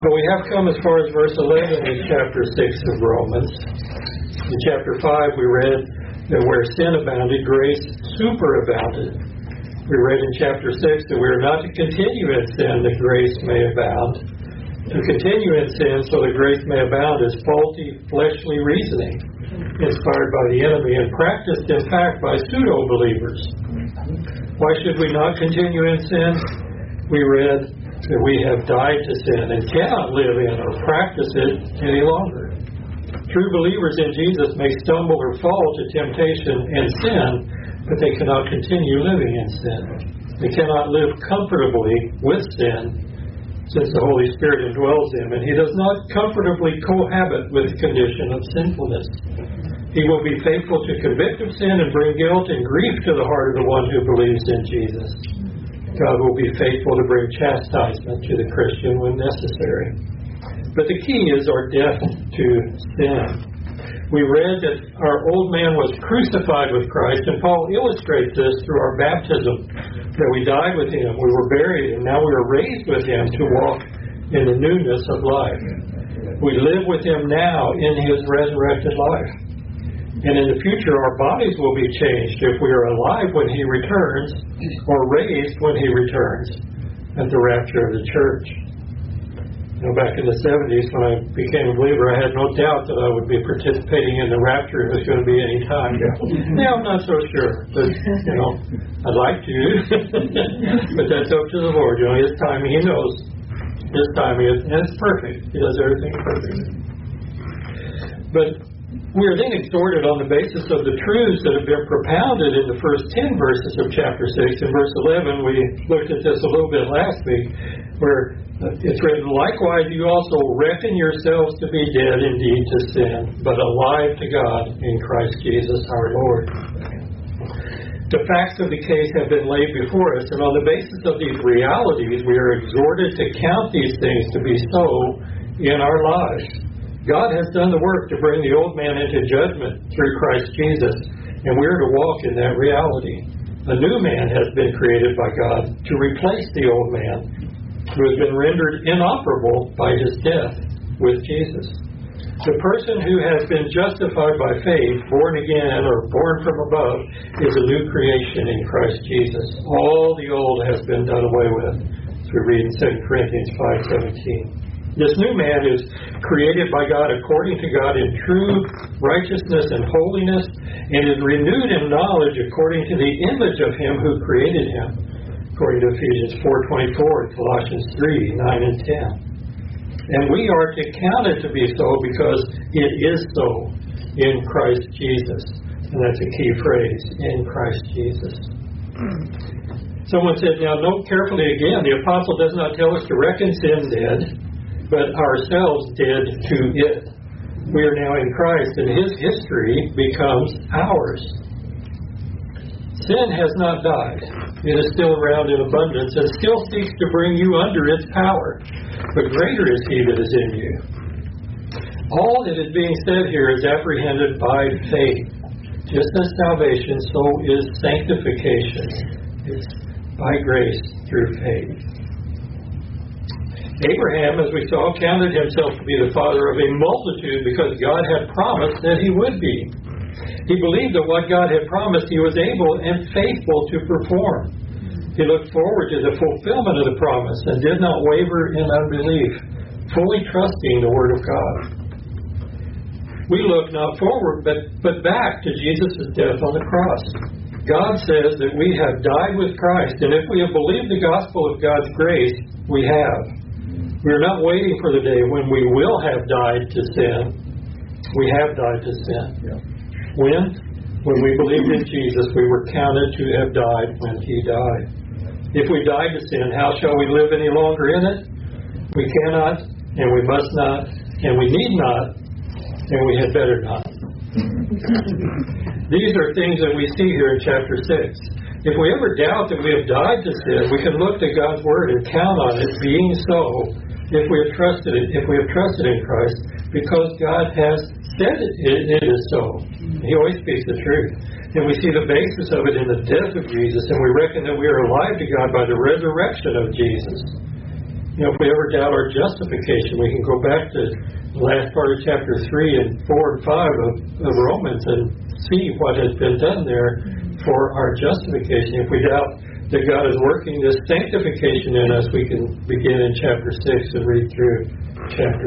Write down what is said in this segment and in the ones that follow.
But we have come as far as verse 11 in chapter 6 of Romans. In chapter 5 we read that where sin abounded, grace superabounded. We read in chapter 6 that we are not to continue in sin that grace may abound. To continue in sin so that grace may abound is faulty fleshly reasoning, inspired by the enemy and practiced in fact by pseudo-believers. Why should we not continue in sin? We read that we have died to sin and cannot live in or practice it any longer. True believers in Jesus may stumble or fall to temptation and sin, but they cannot continue living in sin. They cannot live comfortably with sin, since the Holy Spirit indwells them, and He does not comfortably cohabit with the condition of sinfulness. He will be faithful to convict of sin and bring guilt and grief to the heart of the one who believes in Jesus. God will be faithful to bring chastisement to the Christian when necessary. But the key is our death to sin. We read that our old man was crucified with Christ, and Paul illustrates this through our baptism, that we died with Him, we were buried, and now we are raised with Him to walk in the newness of life. We live with Him now in His resurrected life. And in the future, our bodies will be changed if we are alive when He returns or raised when He returns at the rapture of the church. You know, back in the 70s when I became a believer, I had no doubt that I would be participating in the rapture. It was going to be any time. Now I'm not so sure, but, you know, I'd like to. But that's up to the Lord. You know, His timing, He knows. His timing is, and it's perfect. He does everything perfect. But we are then exhorted on the basis of the truths that have been propounded in the first 10 verses of chapter 6. In verse 11, we looked at this a little bit last week, where it's written, "Likewise you also reckon yourselves to be dead indeed to sin, but alive to God in Christ Jesus our Lord." The facts of the case have been laid before us, and on the basis of these realities, we are exhorted to count these things to be so in our lives. God has done the work to bring the old man into judgment through Christ Jesus, and we are to walk in that reality. A new man has been created by God to replace the old man, who has been rendered inoperable by His death with Jesus. The person who has been justified by faith, born again or born from above, is a new creation in Christ Jesus. All the old has been done away with, as we read in 2 Corinthians 5:17. This new man is created by God according to God in true righteousness and holiness, and is renewed in knowledge according to the image of Him who created him, according to Ephesians 4:24 and Colossians 3:9 and 10. And we are to count it to be so because it is so in Christ Jesus. And that's a key phrase, in Christ Jesus. Someone said, now note carefully again, the apostle does not tell us to reckon sin dead, but ourselves dead to it. We are now in Christ, and His history becomes ours. Sin has not died. It is still around in abundance and still seeks to bring you under its power. But greater is He that is in you. All that is being said here is apprehended by faith. Just as salvation, so is sanctification. It's by grace through faith. Abraham, as we saw, counted himself to be the father of a multitude because God had promised that he would be. He believed that what God had promised He was able and faithful to perform. He looked forward to the fulfillment of the promise and did not waver in unbelief, fully trusting the Word of God. We look not forward, but back to Jesus' death on the cross. God says that we have died with Christ, and if we have believed the gospel of God's grace, we have. We are not waiting for the day when we will have died to sin. We have died to sin. Yeah. When? When we believed in Jesus, we were counted to have died when He died. If we died to sin, how shall we live any longer in it? We cannot, and we must not, and we need not, and we had better not. These are things that we see here in chapter 6. If we ever doubt that we have died to sin, we can look to God's Word and count on it being so if we have trusted in Christ, because God has said it is so. He always speaks the truth. And we see the basis of it in the death of Jesus, and we reckon that we are alive to God by the resurrection of Jesus. If we ever doubt our justification, we can go back to the last part of chapter 3 and 4 and 5 of Romans and see what has been done there for our justification. If we doubt that God is working this sanctification in us, we can begin in chapter 6 and read through chapter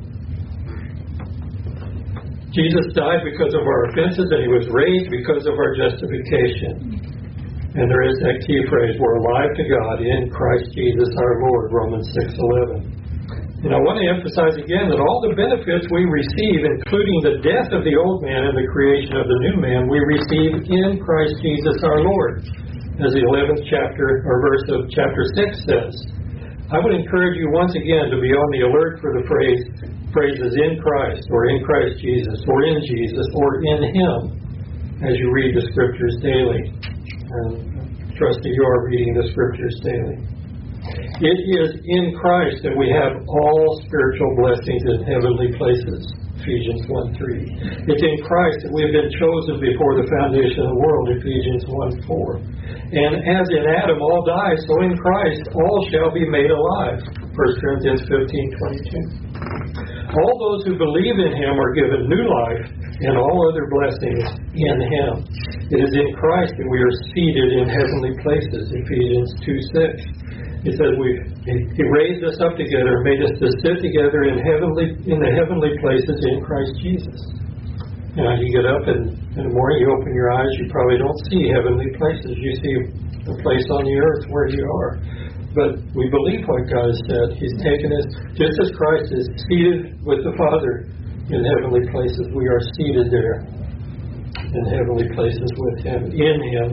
8. Jesus died because of our offenses, and He was raised because of our justification. And there is that key phrase, we're alive to God in Christ Jesus our Lord, Romans 6:11. And I want to emphasize again that all the benefits we receive, including the death of the old man and the creation of the new man, we receive in Christ Jesus our Lord, as the 11th chapter or verse of chapter 6 says. I would encourage you once again to be on the alert for the phrases in Christ, or in Christ Jesus, or in Jesus, or in Him, as you read the Scriptures daily. And trust that you are reading the Scriptures daily. It is in Christ that we have all spiritual blessings in heavenly places, Ephesians 1:3. It's in Christ that we have been chosen before the foundation of the world, Ephesians 1:4. And as in Adam all die, so in Christ all shall be made alive, 1 Corinthians 15:22. All those who believe in Him are given new life and all other blessings in Him. It is in Christ that we are seated in heavenly places, Ephesians 2:6. It says He raised us up together and made us to sit together in the heavenly places in Christ Jesus. You get up in the morning, you open your eyes, you probably don't see heavenly places. You see a place on the earth where you are. But we believe what God has said. He's taken us, just as Christ is seated with the Father in heavenly places, we are seated there in heavenly places with Him, in Him.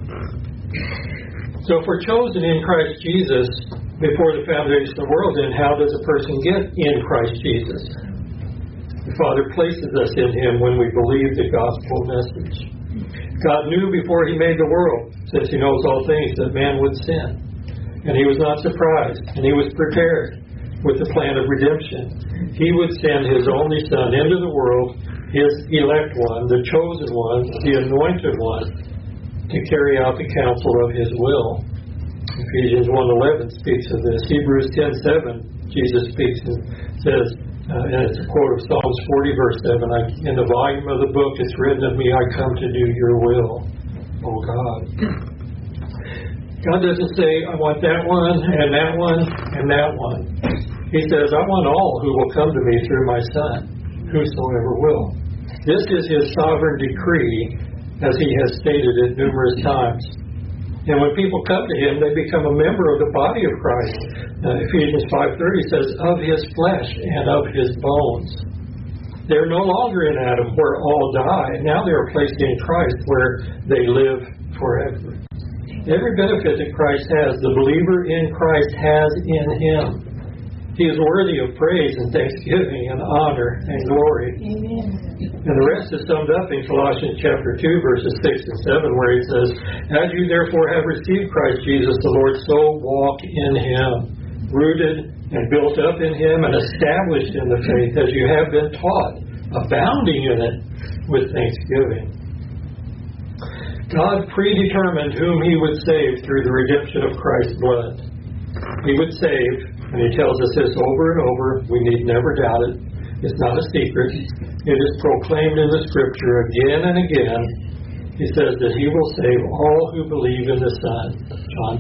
So if we're chosen in Christ Jesus before the foundation of the world, then how does a person get in Christ Jesus? The Father places us in Him when we believe the gospel message. God knew before He made the world, since He knows all things, that man would sin. And He was not surprised, and He was prepared with the plan of redemption. He would send His only Son into the world, His elect one, the chosen one, the anointed one, to carry out the counsel of His will. Ephesians 1:11 speaks of this. Hebrews 10:7, Jesus speaks and says, and it's a quote of Psalms 40, verse 7, in the volume of the book it's written of me, I come to do your will, O God. God doesn't say, I want that one, and that one, and that one. He says, I want all who will come to me through my Son, whosoever will. This is His sovereign decree, as He has stated it numerous times. And when people come to Him, they become a member of the body of Christ. Ephesians 5:30 says, of His flesh and of His bones. They're no longer in Adam, where all die. Now they are placed in Christ, where they live forever. Every benefit that Christ has, the believer in Christ has in Him. He is worthy of praise and thanksgiving and honor and glory. Amen. And the rest is summed up in Colossians chapter 2, verses 6 and 7, where He says, as you therefore have received Christ Jesus the Lord, so walk in Him, rooted and built up in Him and established in the faith as you have been taught, abounding in it with thanksgiving. God predetermined whom He would save through the redemption of Christ's blood. He would save, and He tells us this over and over. We need never doubt it. It's not a secret. It is proclaimed in the Scripture again and again. He says that He will save all who believe in the Son. John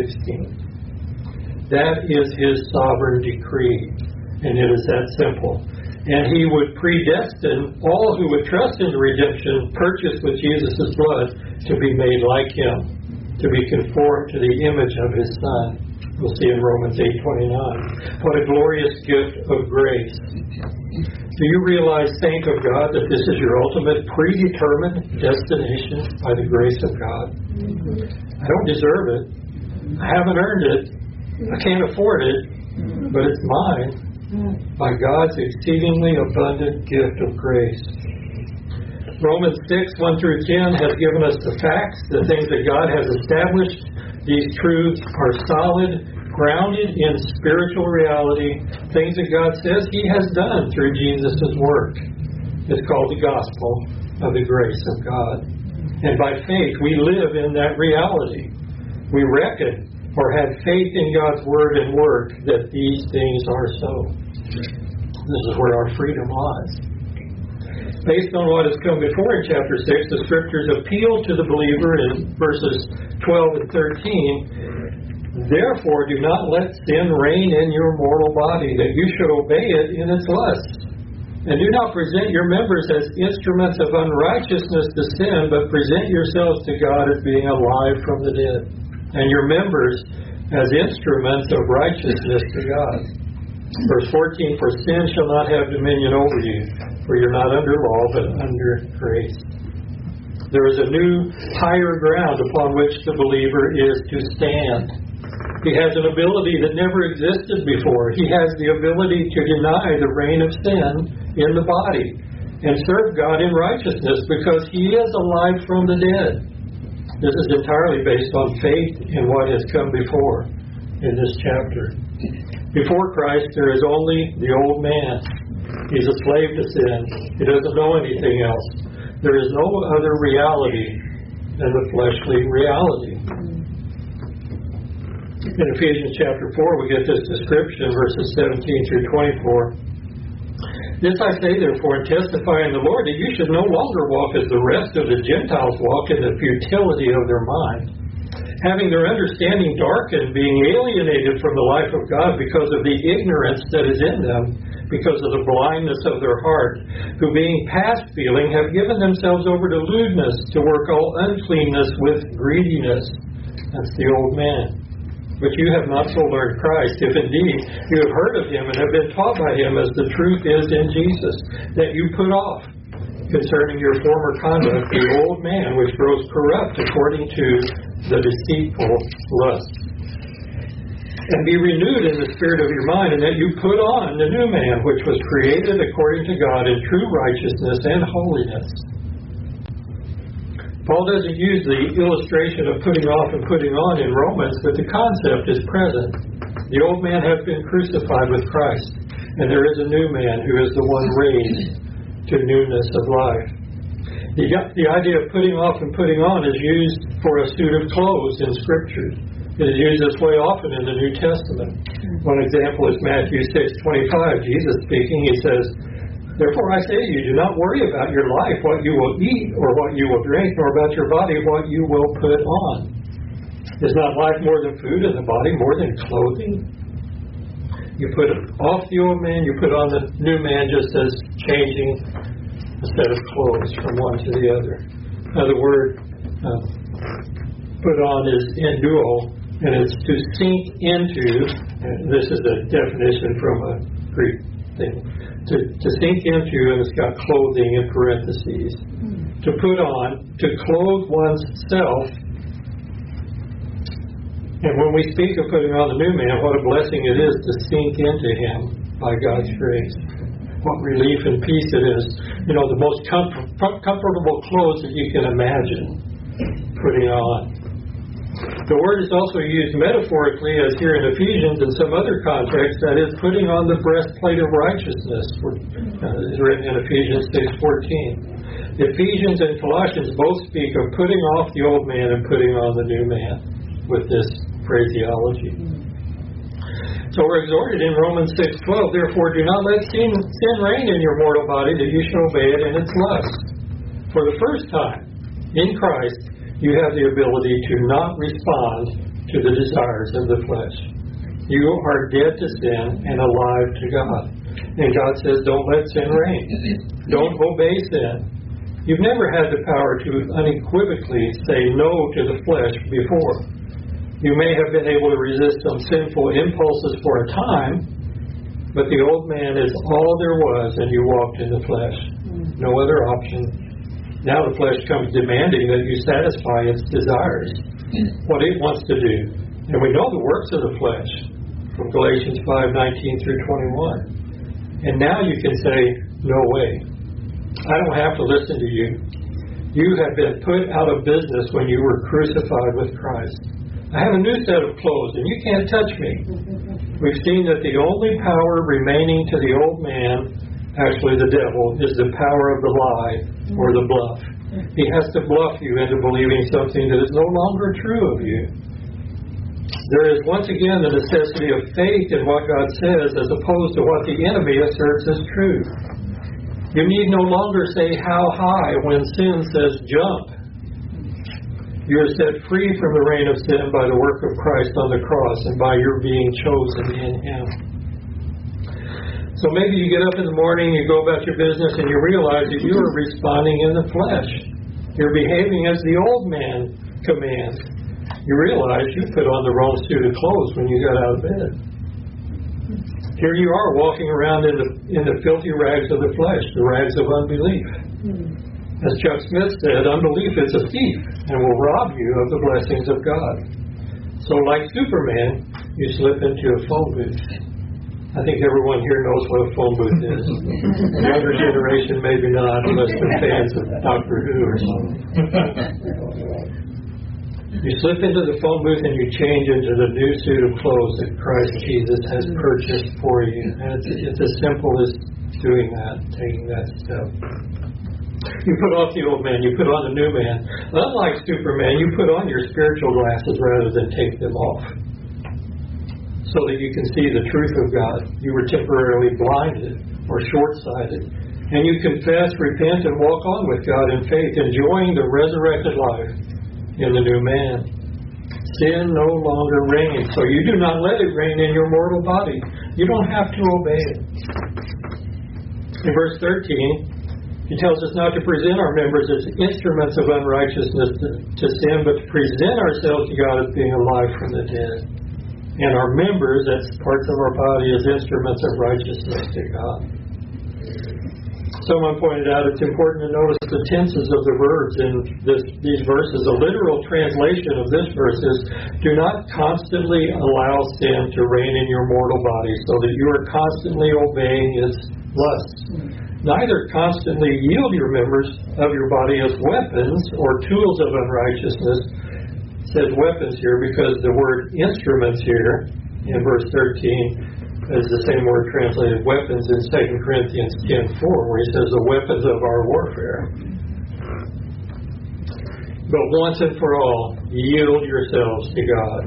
3:16. That is His sovereign decree, and it is that simple. And He would predestine all who would trust in the redemption purchased with Jesus' blood to be made like Him, to be conformed to the image of His Son. We'll see in Romans 8:29. What a glorious gift of grace. Do you realize, saint of God, that this is your ultimate predetermined destination by the grace of God? I don't deserve it. I haven't earned it. I can't afford it, but it's mine by God's exceedingly abundant gift of grace. Romans 6:1 through 10 has given us the facts, the things that God has established. These truths are solid, grounded in spiritual reality, things that God says He has done through Jesus' work. It's called the gospel of the grace of God. And by faith, we live in that reality. We reckon or have faith in God's Word and work that these things are so. This is where our freedom lies. Based on what has come before in chapter 6, the Scriptures appeal to the believer in verses 12 and 13. Therefore, do not let sin reign in your mortal body, that you should obey it in its lusts. And do not present your members as instruments of unrighteousness to sin, but present yourselves to God as being alive from the dead, and your members as instruments of righteousness to God. Verse 14, for sin shall not have dominion over you, for you're not under law, but under grace. There is a new, higher ground upon which the believer is to stand. He has an ability that never existed before. He has the ability to deny the reign of sin in the body and serve God in righteousness because he is alive from the dead. This is entirely based on faith in what has come before in this chapter. Before Christ, there is only the old man. He's a slave to sin. He doesn't know anything else. There is no other reality than the fleshly reality. In Ephesians chapter 4, we get this description, verses 17 through 24. This I say, therefore, and testify in the Lord, that you should no longer walk as the rest of the Gentiles walk in the futility of their mind, having their understanding darkened, being alienated from the life of God because of the ignorance that is in them, because of the blindness of their heart, who being past feeling have given themselves over to lewdness, to work all uncleanness with greediness. That's the old man. But you have not so learned Christ, if indeed you have heard of him and have been taught by him as the truth is in Jesus, that you put off concerning your former conduct the old man which grows corrupt according to the deceitful lust. And be renewed in the spirit of your mind, and that you put on the new man which was created according to God in true righteousness and holiness. Paul doesn't use the illustration of putting off and putting on in Romans, but the concept is present. The old man has been crucified with Christ, and there is a new man who is the one raised to newness of life. The idea of putting off and putting on is used for a suit of clothes in Scripture. It is used this way often in the New Testament. One example is Matthew 6:25. Jesus speaking, he says, therefore I say to you, do not worry about your life, what you will eat or what you will drink, nor about your body, what you will put on. Is not life more than food, and the body more than clothing? You put off the old man, you put on the new man, just as changing a set of clothes from one to the other. Another word put on is enduo, and it's to sink into, and this is a definition from a Greek thing, to sink into, and it's got clothing in parentheses. To put on, to clothe one's self. And when we speak of putting on the new man, what a blessing it is to sink into him by God's grace. What relief and peace it is. You know, the most comfortable clothes that you can imagine putting on. The word is also used metaphorically, as here in Ephesians and some other contexts, that is, putting on the breastplate of righteousness, is written in Ephesians 6:14. Ephesians and Colossians both speak of putting off the old man and putting on the new man with this phraseology. So we're exhorted in Romans 6:12, therefore do not let sin reign in your mortal body, that you should obey it in its lust. For the first time in Christ, you have the ability to not respond to the desires of the flesh. You are dead to sin and alive to God. And God says, don't let sin reign. Don't obey sin. You've never had the power to unequivocally say no to the flesh before. You may have been able to resist some sinful impulses for a time, but the old man is all there was, and you walked in the flesh. No other option. Now the flesh comes demanding that you satisfy its desires, what it wants to do. And we know the works of the flesh from Galatians 5:19 through 21. And now you can say, no way. I don't have to listen to you. You have been put out of business when you were crucified with Christ. I have a new set of clothes, and you can't touch me. We've seen that the only power remaining to the old man, actually the devil, is the power of the lie or the bluff. He has to bluff you into believing something that is no longer true of you. There is once again the necessity of faith in what God says as opposed to what the enemy asserts as truth. You need no longer say how high when sin says jump. You are set free from the reign of sin by the work of Christ on the cross and by your being chosen in Him. So maybe you get up in the morning, you go about your business, and you realize that you are responding in the flesh. You're behaving as the old man commands. You realize you put on the wrong suit of clothes when you got out of bed. Here you are walking around in the filthy rags of the flesh, the rags of unbelief. As Chuck Smith said, unbelief is a thief and will rob you of the blessings of God. So like Superman, you slip into a phone booth. I think everyone here knows what a phone booth is. The younger generation maybe not, unless they're fans of Doctor Who or something. You slip into the phone booth and you change into the new suit of clothes that Christ Jesus has purchased for you. And it's as simple as doing that, taking that step. You put off the old man, you put on the new man. Unlike Superman, you put on your spiritual glasses rather than take them off, so that you can see the truth of God. You were temporarily blinded or short-sighted. And you confess, repent, and walk on with God in faith, enjoying the resurrected life in the new man. Sin no longer reigns, so you do not let it reign in your mortal body. You don't have to obey it. In verse 13, he tells us not to present our members as instruments of unrighteousness to sin, but to present ourselves to God as being alive from the dead. And our members, as parts of our body, as instruments of righteousness to God. Someone pointed out it's important to notice the tenses of the verbs in these verses. A literal translation of this verse is, do not constantly allow sin to reign in your mortal body so that you are constantly obeying its lusts. Neither constantly yield your members of your body as weapons or tools of unrighteousness. It says weapons here because the word instruments here in verse 13 is the same word translated weapons in 2 Corinthians 10:4, where he says the weapons of our warfare. But once and for all, yield yourselves to God.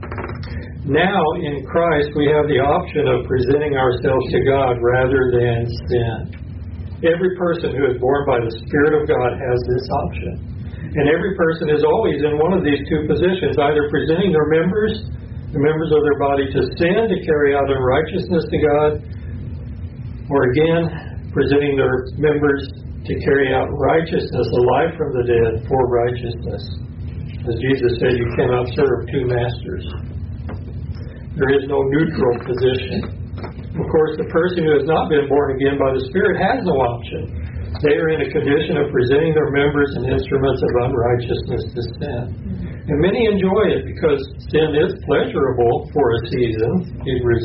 Now in Christ we have the option of presenting ourselves to God rather than sin. Every person who is born by the Spirit of God has this option. And every person is always in one of these two positions, either presenting the members of their body to sin to carry out unrighteousness to God, or again, presenting their members to carry out righteousness, alive from the dead, for righteousness. As Jesus said, you cannot serve two masters. There is no neutral position. Of course, the person who has not been born again by the Spirit has no option. They are in a condition of presenting their members and instruments of unrighteousness to sin. And many enjoy it because sin is pleasurable for a season, Hebrews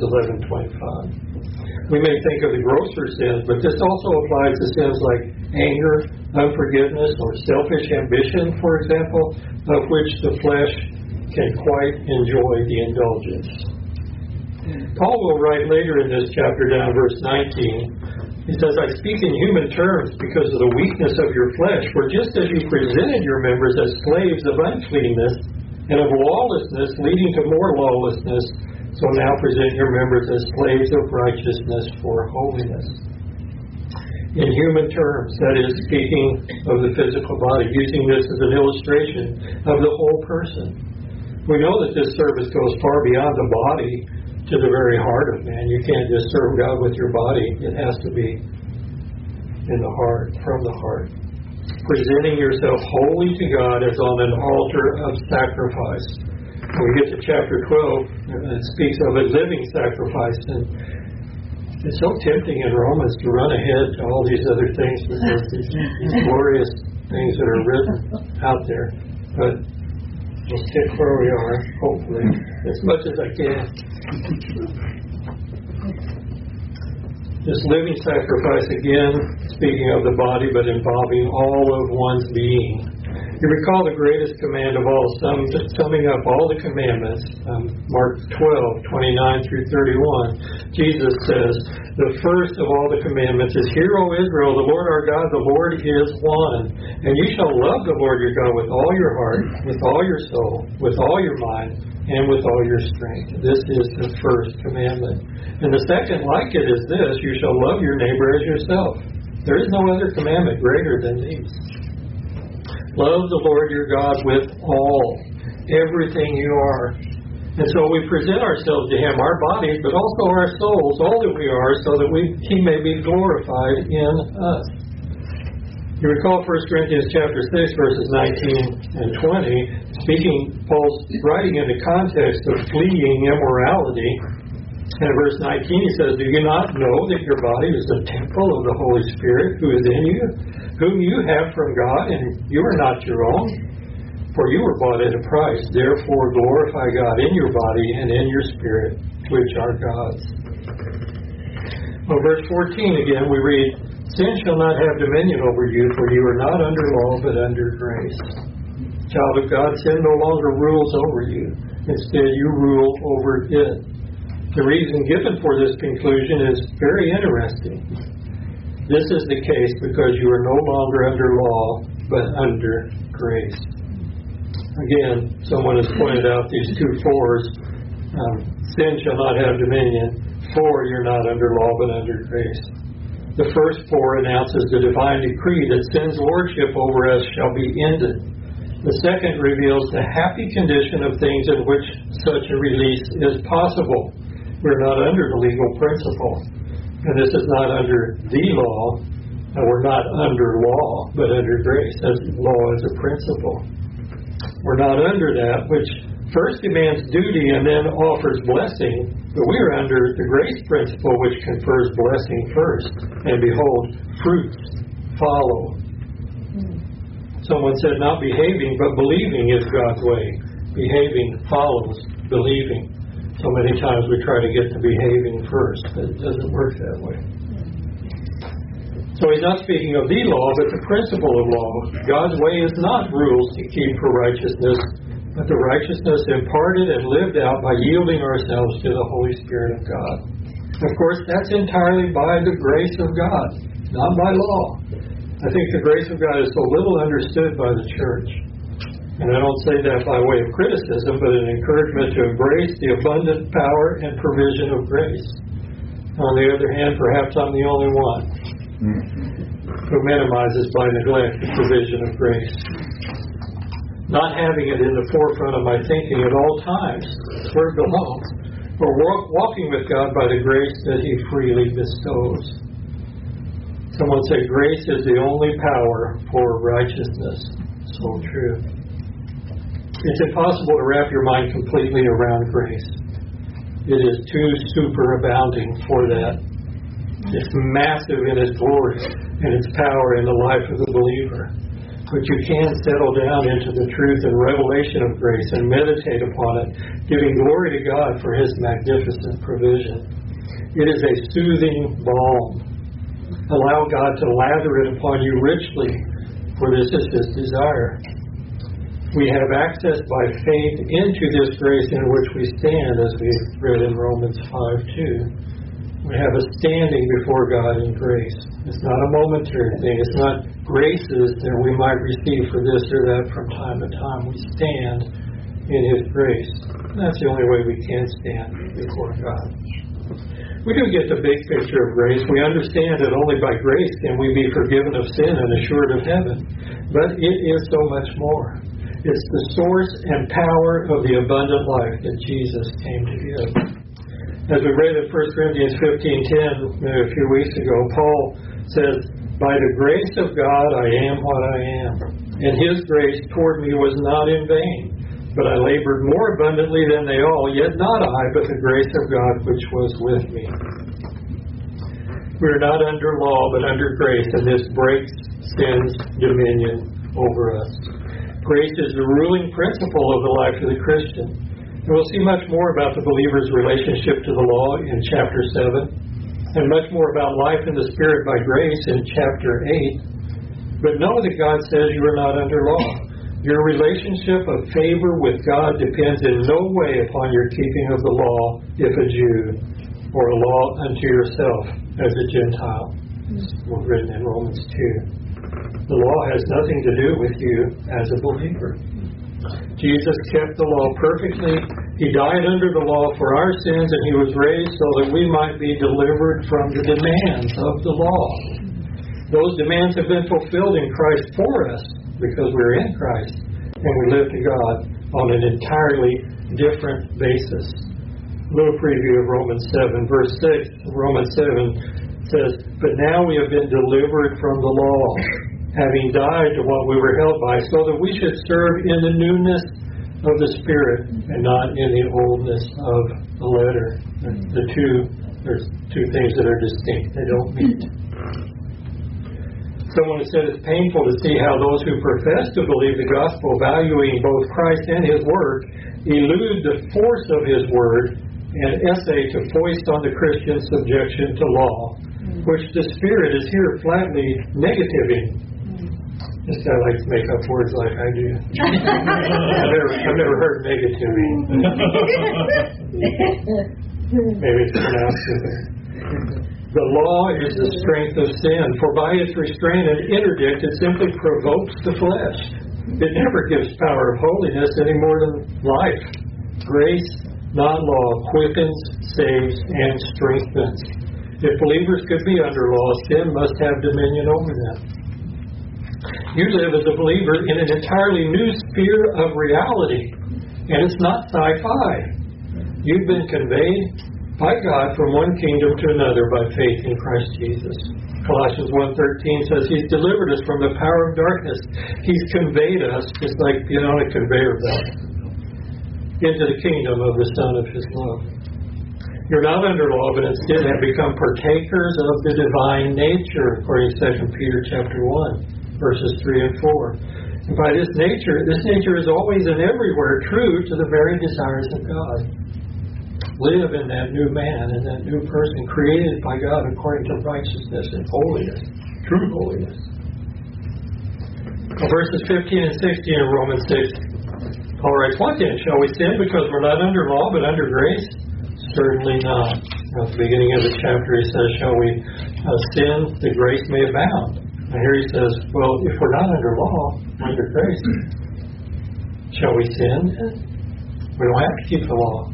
11:25. We may think of the grosser sins, but this also applies to sins like anger, unforgiveness, or selfish ambition, for example, of which the flesh can quite enjoy the indulgence. Paul will write later in this chapter, down verse 19, he says, I speak in human terms because of the weakness of your flesh, for just as you presented your members as slaves of uncleanness and of lawlessness, leading to more lawlessness, so now present your members as slaves of righteousness for holiness. In human terms, that is, speaking of the physical body, using this as an illustration of the whole person. We know that this service goes far beyond the body to the very heart of man. You can't just serve God with your body. It has to be in the heart, from the heart. Presenting yourself wholly to God as on an altar of sacrifice. When we get to chapter 12, it speaks of a living sacrifice. And it's so tempting in Romans to run ahead to all these other things because these glorious things that are written out there. But we'll stick where we are, hopefully, as much as I can. This living sacrifice, again, speaking of the body, but involving all of one's being. You recall the greatest command of all, summing up all the commandments, Mark 12:29 through 31. Jesus says, the first of all the commandments is, Hear, O Israel, the Lord our God, the Lord is one. And you shall love the Lord your God with all your heart, with all your soul, with all your mind, and with all your strength. This is the first commandment. And the second like it is this, you shall love your neighbor as yourself. There is no other commandment greater than these. Love the Lord your God with everything you are. And so we present ourselves to Him, our bodies, but also our souls, all that we are, so that He may be glorified in us. You recall 1 Corinthians chapter 6, verses 19 and 20, Paul's writing in the context of fleeing immorality. And in verse 19 he says, do you not know that your body is the temple of the Holy Spirit who is in you, whom you have from God, and you are not your own? For you were bought at a price. Therefore glorify God in your body and in your spirit, which are God's. Well, verse 14 again, we read, sin shall not have dominion over you, for you are not under law, but under grace. Child of God, sin no longer rules over you. Instead, you rule over it. The reason given for this conclusion is very interesting. This is the case because you are no longer under law, but under grace. Again, someone has pointed out these two fours. Sin shall not have dominion, for you're not under law, but under grace. The first four announces the divine decree that sin's lordship over us shall be ended. The second reveals the happy condition of things in which such a release is possible. We're not under the legal principle. And this is not under the law. We're not under law, but under grace. As law is a principle. We're not under that, which first demands duty and then offers blessing, but we are under the grace principle, which confers blessing first. And behold, fruits follow. Someone said not behaving, but believing is God's way. Behaving follows believing. So many times we try to get to behaving first, but it doesn't work that way. So he's not speaking of the law, but the principle of law. God's way is not rules to keep for righteousness, but the righteousness imparted and lived out by yielding ourselves to the Holy Spirit of God. Of course, that's entirely by the grace of God, not by law. I think the grace of God is so little understood by the church. And I don't say that by way of criticism, but an encouragement to embrace the abundant power and provision of grace. On the other hand, perhaps I'm the only one who minimizes by neglect the provision of grace. Not having it in the forefront of my thinking at all times, where it belongs, or walking with God by the grace that He freely bestows. Someone said, grace is the only power for righteousness. So true. It's impossible to wrap your mind completely around grace. It is too superabounding for that. It's massive in its glory and its power in the life of the believer. But you can settle down into the truth and revelation of grace and meditate upon it, giving glory to God for His magnificent provision. It is a soothing balm. Allow God to lather it upon you richly, for this is His desire. We have access by faith into this grace in which we stand, as we read in Romans 5:2. We have a standing before God in grace. It's not a momentary thing. It's not graces that we might receive for this or that from time to time. We stand in His grace. And that's the only way we can stand before God. We do get the big picture of grace. We understand that only by grace can we be forgiven of sin and assured of heaven. But it is so much more. It's the source and power of the abundant life that Jesus came to give. As we read in 1 Corinthians 15:10 a few weeks ago, Paul says, by the grace of God I am what I am, and His grace toward me was not in vain. But I labored more abundantly than they all, yet not I, but the grace of God which was with me. We are not under law, but under grace, and this breaks sin's dominion over us. Grace is the ruling principle of the life of the Christian. And we'll see much more about the believer's relationship to the law in chapter 7, and much more about life in the Spirit by grace in chapter 8. But know that God says you are not under law. Your relationship of favor with God depends in no way upon your keeping of the law if a Jew, or a law unto yourself as a Gentile. It's written in Romans 2. The law has nothing to do with you as a believer. Jesus kept the law perfectly He died under the law for our sins, and he was raised so that we might be delivered from the demands of the law. Those demands have been fulfilled in Christ for us because we're in Christ, and we live to God on an entirely different basis. A little preview of Romans 7, verse 6. Romans 7 says, "But now we have been delivered from the law, having died to what we were held by, so that we should serve in the newness of the Spirit and not in the oldness of the letter." There's two things that are distinct. They don't meet. Someone has said it's painful to see how those who profess to believe the gospel, valuing both Christ and his word, elude the force of his word and essay to foist on the Christian subjection to law, which the Spirit is here flatly negativing. This guy likes to make up words like I do. I've never heard negativing. Maybe it's pronounced different. The law is the strength of sin, for by its restraint and interdict it simply provokes the flesh. It never gives power of holiness any more than life. Grace, not law, quickens, saves, and strengthens. If believers could be under law, sin must have dominion over them. You live as a believer in an entirely new sphere of reality, and it's not sci-fi. You've been conveyed by God from one kingdom to another by faith in Christ Jesus. Colossians 1:13 says He's delivered us from the power of darkness. He's conveyed us, just like being on a conveyor belt, into the kingdom of the Son of His love. You're not under law, but instead have become partakers of the divine nature, according to 2 Peter chapter 1, verses 3 and 4. And by this nature is always and everywhere true to the very desires of God. Live in that new man, in that new person, created by God according to righteousness and holiness, true holiness. Verses 15 and 16 of Romans 6, Paul writes, "What then? Shall we sin because we're not under law but under grace? Certainly not." At the beginning of the chapter he says, "Shall we sin that grace may abound?" And here he says, well, if we're not under law, under grace, shall we sin? We don't have to keep the law.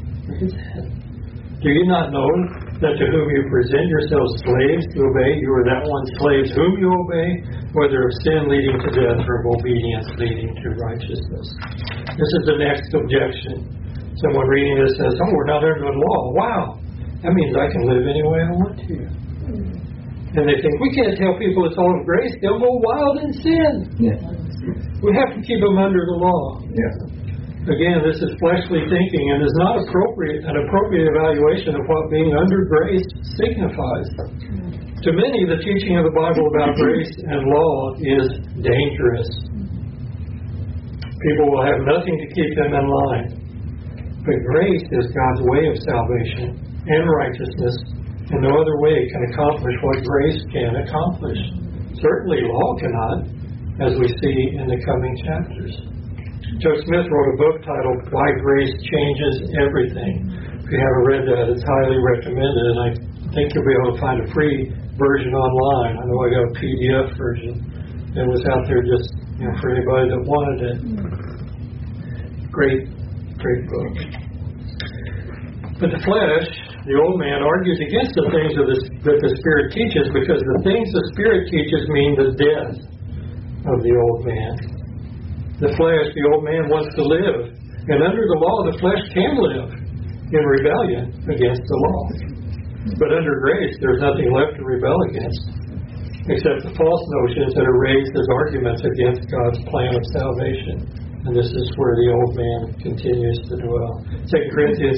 Do you not know that to whom you present yourselves slaves to obey, you are that one slaves whom you obey, whether of sin leading to death or of obedience leading to righteousness? This is the next objection. Someone reading this says, "Oh, we're not under the law. Wow, that means I can live any way I want to." And they think, we can't tell people it's all of grace. They'll go wild in sin. Yeah. We have to keep them under the law. Yeah. Again, this is fleshly thinking and is not an appropriate evaluation of what being under grace signifies. To many, the teaching of the Bible about grace and law is dangerous. People will have nothing to keep them in line. But grace is God's way of salvation and righteousness, and no other way can accomplish what grace can accomplish. Certainly law cannot, as we see in the coming chapters. Joe Smith wrote a book titled Why Grace Changes Everything. If you haven't read that, it's highly recommended, and I think you'll be able to find a free version online. I know I got a PDF version that was out there just for anybody that wanted it. Great book. But the flesh, the old man, argues against the things that the Spirit teaches, because the things the Spirit teaches mean the death of the old man. The flesh, the old man, wants to live. And under the law, the flesh can live in rebellion against the law. But under grace, there's nothing left to rebel against, except the false notions that are raised as arguments against God's plan of salvation. And this is where the old man continues to dwell. 2 Corinthians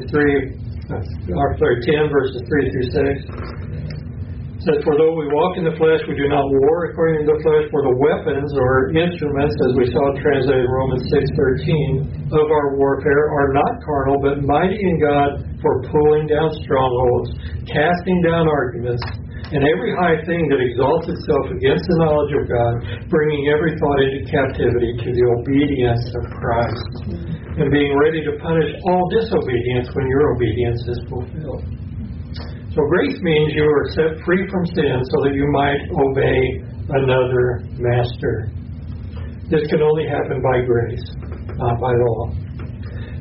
10, verses 3 through 6. Says, "For though we walk in the flesh, we do not war according to the flesh, for the weapons or instruments, as we saw translated in Romans 6:13, of our warfare are not carnal, but mighty in God for pulling down strongholds, casting down arguments, and every high thing that exalts itself against the knowledge of God, bringing every thought into captivity to the obedience of Christ, and being ready to punish all disobedience when your obedience is fulfilled." So grace means you are set free from sin so that you might obey another master. This can only happen by grace, not by law.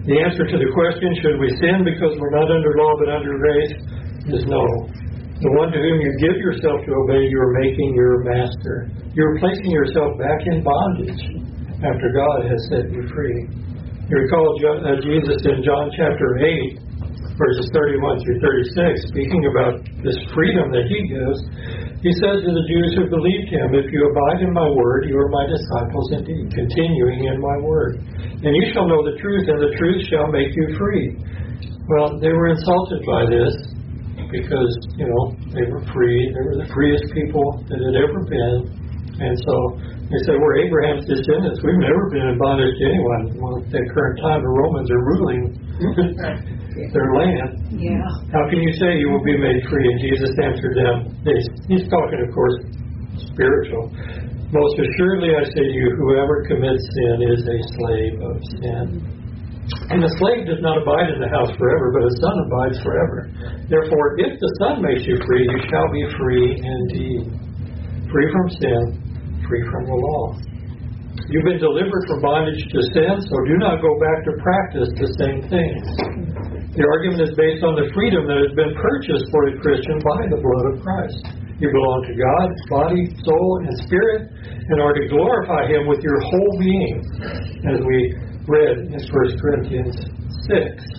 The answer to the question, should we sin because we're not under law but under grace, is no. The one to whom you give yourself to obey, you are making your master. You're placing yourself back in bondage after God has set you free. You recall Jesus in John chapter 8, verses 31 through 36, speaking about this freedom that he gives. He says to the Jews who believed him, if you abide in my word, you are my disciples indeed, continuing in my word. And you shall know the truth, and the truth shall make you free. Well, they were insulted by this because, they were free. They were the freest people that had ever been. And so they said, we're Abraham's descendants. We've never been in bondage to anyone. Well, at that current time, the Romans are ruling their land. Yeah. How can you say you will be made free? And Jesus answered them. He's talking, of course, spiritual. Most assuredly I say to you, whoever commits sin is a slave of sin. And a slave does not abide in the house forever, but a son abides forever. Therefore, if the Son makes you free, you shall be free indeed. Free from sin, free from the law. You've been delivered from bondage to sin, so do not go back to practice the same things. The argument is based on the freedom that has been purchased for a Christian by the blood of Christ. You belong to God, body, soul, and spirit, and are to glorify Him with your whole being, as we read in 1 Corinthians 6.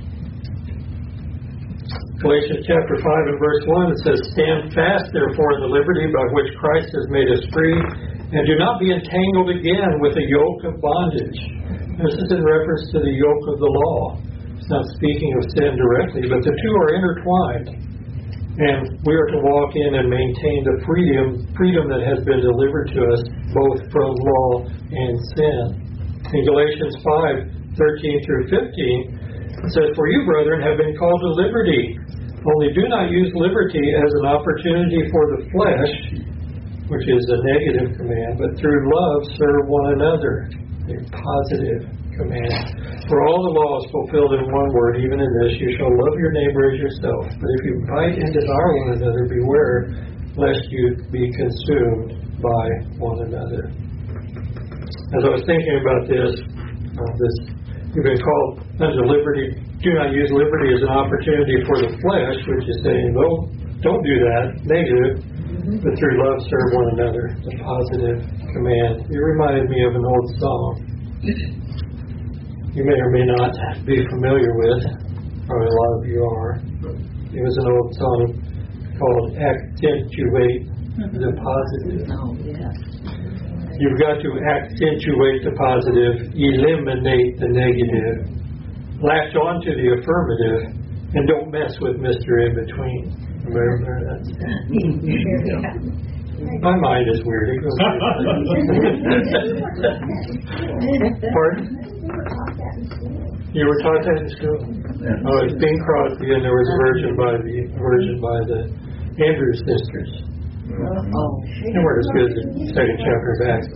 Galatians chapter 5 and verse 1, it says, stand fast, therefore, in the liberty by which Christ has made us free, and do not be entangled again with the yoke of bondage. This is in reference to the yoke of the law. It's not speaking of sin directly, but the two are intertwined. And we are to walk in and maintain the freedom that has been delivered to us, both from law and sin. In Galatians 5:13 through 15, it says, for you, brethren, have been called to liberty. Only do not use liberty as an opportunity for the flesh, which is a negative command, but through love serve one another, a positive command. For all the law is fulfilled in one word, even in this, you shall love your neighbor as yourself. But if you bite and devour one another, beware lest you be consumed by one another. As I was thinking about this, you've been called unto liberty. Do not use liberty as an opportunity for the flesh, which is saying, no, don't do that, negative, but through love serve one another, the positive command. It reminded me of an old song you may or may not be familiar with, probably a lot of you are. It was an old song called Accentuate the Positive. Oh, yes. You've got to accentuate the positive, eliminate the negative, latch on to the affirmative, and don't mess with Mr. In-Between. Remember that? My mind is weird. It goes Pardon? You were taught that in school? Oh, it's Bing Crosby, and there was a version by the Andrews sisters. They weren't as good as the second chapter of Acts.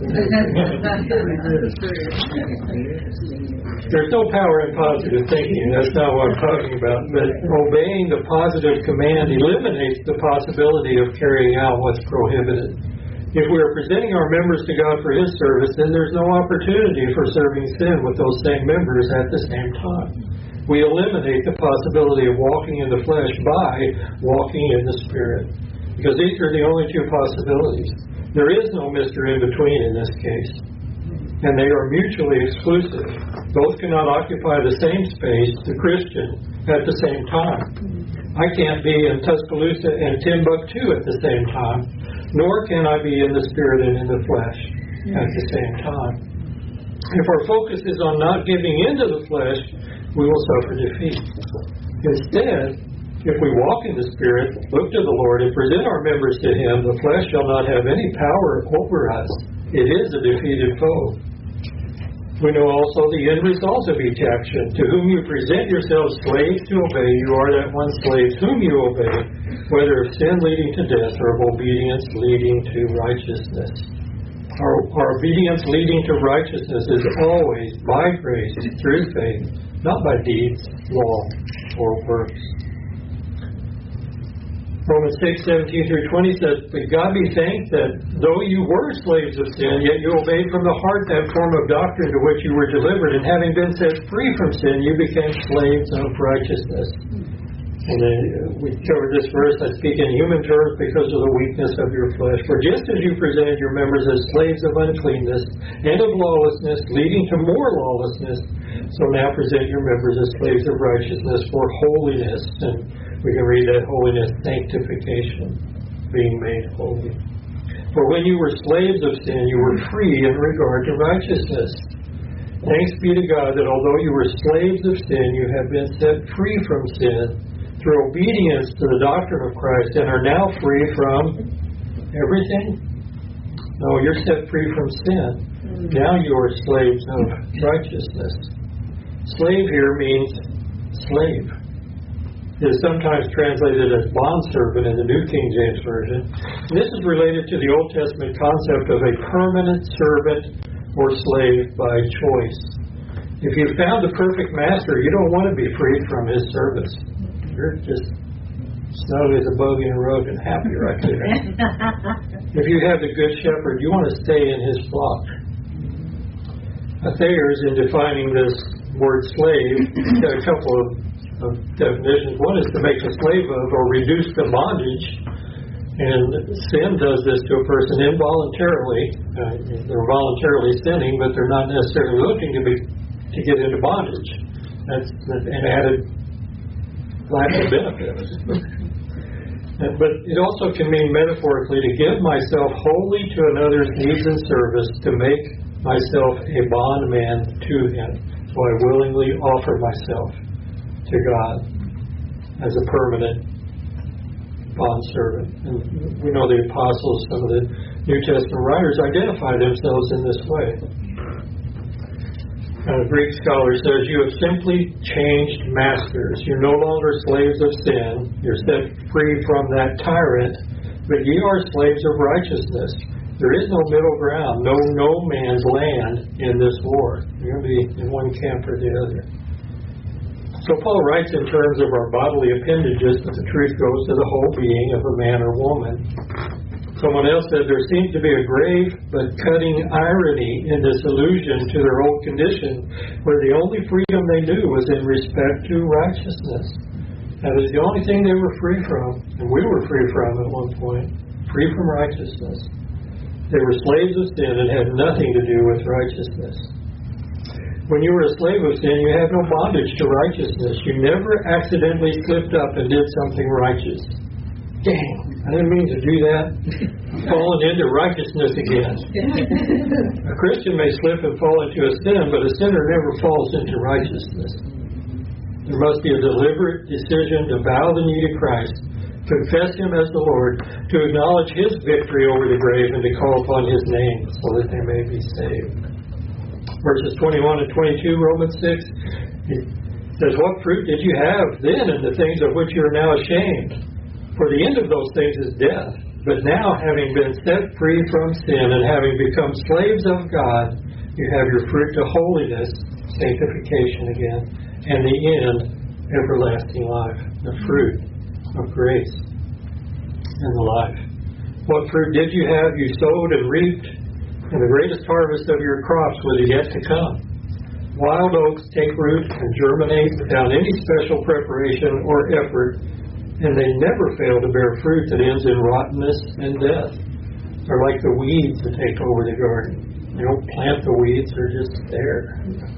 There's no power in positive thinking. That's not what I'm talking about. But obeying the positive command eliminates the possibility of carrying out what's prohibited. If we are presenting our members to God for His service, then there's no opportunity for serving sin with those same members at the same time. We eliminate the possibility of walking in the flesh by walking in the Spirit. Because these are the only two possibilities. There is no Mr. In-Between in this case. And they are mutually exclusive. Both cannot occupy the same space, the Christian, at the same time. I can't be in Tuscaloosa and Timbuktu at the same time, nor can I be in the Spirit and in the flesh at the same time. If our focus is on not giving into the flesh, we will suffer defeat. Instead, if we walk in the Spirit, look to the Lord, and present our members to Him, the flesh shall not have any power over us. It is a defeated foe. We know also the end result of each action. To whom you present yourselves slaves to obey, you are that one slave whom you obey, whether of sin leading to death or of obedience leading to righteousness. Our obedience leading to righteousness is always by grace, through faith, not by deeds, law, or works. Romans 6:17 through 20 says, "But God be thanked that though you were slaves of sin, yet you obeyed from the heart that form of doctrine to which you were delivered, and having been set free from sin, you became slaves of righteousness." And then we covered this verse, "I speak in human terms because of the weakness of your flesh. For just as you presented your members as slaves of uncleanness and of lawlessness, leading to more lawlessness, so now present your members as slaves of righteousness for holiness." And we can read that holiness, sanctification, being made holy. "For when you were slaves of sin, you were free in regard to righteousness. Thanks be to God that although you were slaves of sin, you have been set free from sin through obedience to the doctrine of Christ and are now free from everything." No, you're set free from sin. Now you are slaves of righteousness. Slave here means slave. It is sometimes translated as bondservant in the New King James Version. And this is related to the Old Testament concept of a permanent servant or slave by choice. If you found the perfect master, you don't want to be freed from his service. You're just snug as a bug in a rug and happy right there. If you have the good shepherd, you want to stay in his flock. Thayer's, in defining this word slave, got a couple of definitions. One is to make a slave of or reduce to bondage. And sin does this to a person involuntarily. They're voluntarily sinning, but they're not necessarily looking to get into bondage. That's an added lack of benefit. But it also can mean metaphorically to give myself wholly to another's needs and service, to make myself a bondman to him. So I willingly offer myself to God as a permanent bondservant. And we know the apostles, some of the New Testament writers identify themselves in this way. A Greek scholar says, "You have simply changed masters. You're no longer slaves of sin. You're set free from that tyrant, but ye are slaves of righteousness. There is no middle ground, no man's land in this war." You're going to be in one camp or the other. So Paul writes in terms of our bodily appendages, but the truth goes to the whole being of a man or woman. Someone else said, "There seems to be a grave but cutting irony in this allusion to their old condition, where the only freedom they knew was in respect to righteousness." That is the only thing they were free from, and we were free from at one point, free from righteousness. They were slaves of sin and had nothing to do with righteousness. When you were a slave of sin, you had no bondage to righteousness. You never accidentally slipped up and did something righteous. Dang, I didn't mean to do that. Fallen into righteousness again. A Christian may slip and fall into a sin, but a sinner never falls into righteousness. There must be a deliberate decision to bow the knee to Christ, confess Him as the Lord, to acknowledge His victory over the grave, and to call upon His name so that they may be saved. Verses 21 and 22, Romans 6, it says, "What fruit did you have then in the things of which you are now ashamed? For the end of those things is death. But now, having been set free from sin and having become slaves of God, you have your fruit to holiness," sanctification again, "and the end, everlasting life." The fruit of grace and the life. What fruit did you have? You sowed and reaped, and the greatest harvest of your crops was yet to come. Wild oaks take root and germinate without any special preparation or effort, and they never fail to bear fruit that ends in rottenness and death. They're like the weeds that take over the garden. You don't plant the weeds, they're just there.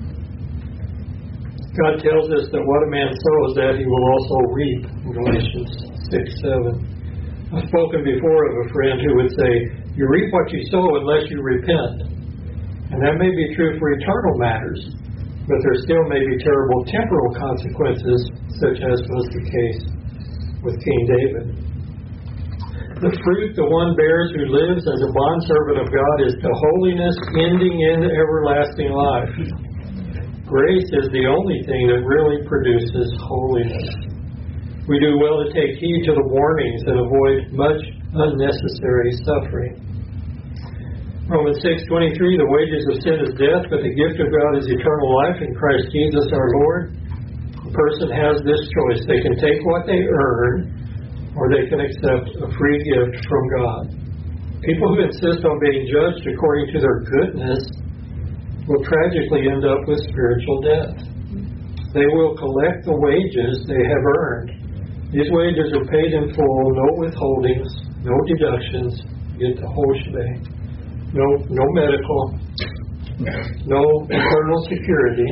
God tells us that what a man sows, that he will also reap, in Galatians 6:7. I've spoken before of a friend who would say, "You reap what you sow unless you repent." And that may be true for eternal matters, but there still may be terrible temporal consequences, such as was the case with King David. The fruit the one bears who lives as a bondservant of God is to holiness, ending in everlasting life. Grace is the only thing that really produces holiness. We do well to take heed to the warnings and avoid much unnecessary suffering. Romans 6:23, "The wages of sin is death, but the gift of God is eternal life in Christ Jesus our Lord." A person has this choice. They can take what they earn, or they can accept a free gift from God. People who insist on being judged according to their goodness will tragically end up with spiritual death. They will collect the wages they have earned. These wages are paid in full, no withholdings, no deductions, get the whole shebang. No medical, no eternal security.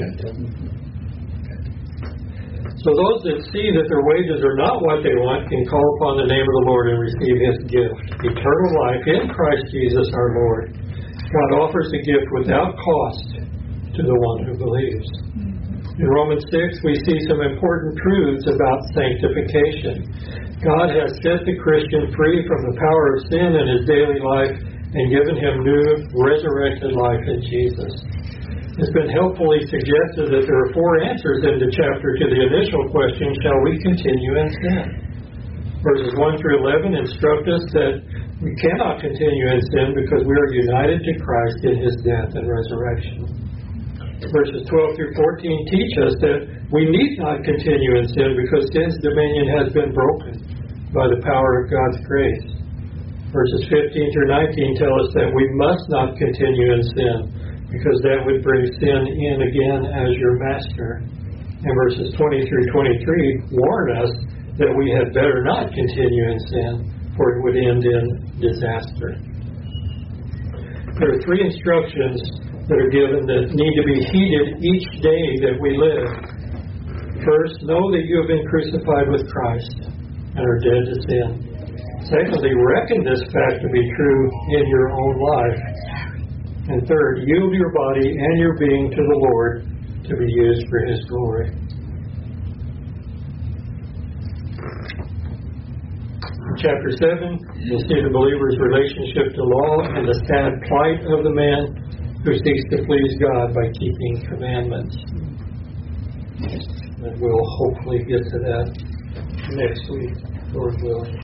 So those that see that their wages are not what they want can call upon the name of the Lord and receive His gift, eternal life in Christ Jesus our Lord. God offers a gift without cost to the one who believes. In Romans 6, we see some important truths about sanctification. God has set the Christian free from the power of sin in his daily life and given him new, resurrected life in Jesus. It's been helpfully suggested that there are 4 answers in the chapter to the initial question, shall we continue in sin? Verses 1 through 11 instruct us that we cannot continue in sin because we are united to Christ in his death and resurrection. Verses 12 through 14 teach us that we need not continue in sin because sin's dominion has been broken by the power of God's grace. Verses 15 through 19 tell us that we must not continue in sin because that would bring sin in again as your master. And verses 20 through 23 warn us that we had better not continue in sin, for it would end in disaster. There are 3 instructions that are given that need to be heeded each day that we live. First, know that you have been crucified with Christ and are dead to sin. Secondly, reckon this fact to be true in your own life. And third, yield your body and your being to the Lord to be used for His glory. In chapter 7, you'll see the believer's relationship to law and the sad plight of the man who seeks to please God by keeping commandments. And we'll hopefully get to that next week, Lord willing.